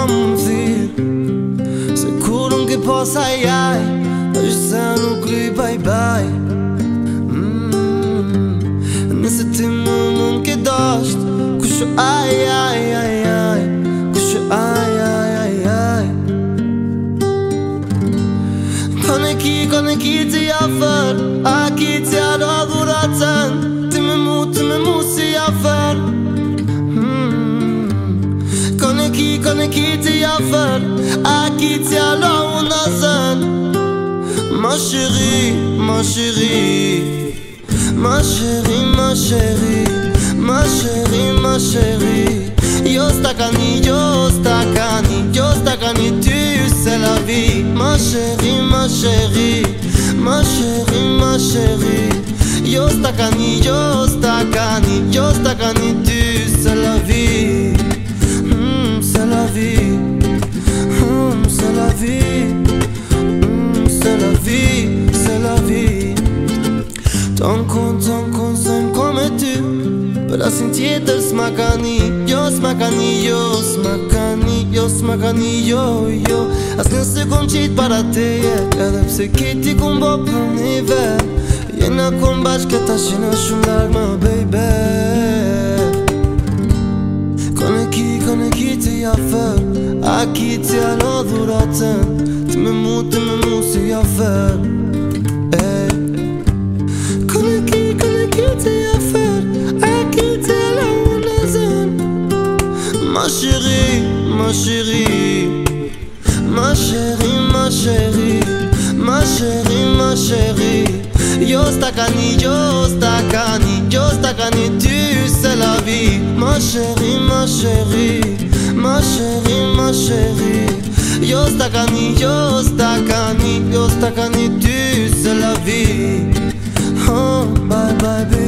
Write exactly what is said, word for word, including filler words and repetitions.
më thirë se kur unë ke posa jaj, është se nuk kry bye bye. mm, Nëse ti më mund ke dasht, kusho aj aj aj aj, kusho aj aj aj aj. Kone ki, kone ki të jafër, a ki të jaro dhuratën, ti me mu, ti me mu si jafër. Kone ki, kone ki të jafër, a ki të jaro unë azën. Ma chérie, ma chérie, ma chérie, ma chérie, ma chérie, ma chérie. Yo stakani, yo stakani, yo stakani, tu c'est la vie. Ma chérie, ma chérie, ma chérie, ma chérie. Yo stakani, yo stakani, yo stakani, tu c'est la vie. mm, C'est la vie, mm, c'est la vie, mm, c'est la vie, c'est la vie. Ton con, ton con, son come tu, për asin tjetër s'makani, jo s'makani, jo s'makani, jo s'makani, jo, jo. As në se kom qitë para teje, edhe pse kiti kom bo për një vet, jena kom bashkë këta shina shumë largë ma baby. Kone ki, kone ki të jafër, a ki të jalo dhuratën, ti me mu, ti me mu si jafër. Kone ki, kone ki të jafër, ma chérie, ma chérie, ma chérie, ma chérie, ma chérie, ma chérie. Yo stakani, yo stakani, yo stakani, tu c'est la vie. Ma chérie, ma chérie, ma chérie, ma chérie. Yo stakani, yo stakani, yo stakani, tu c'est la vie. Oh, bye bye baby.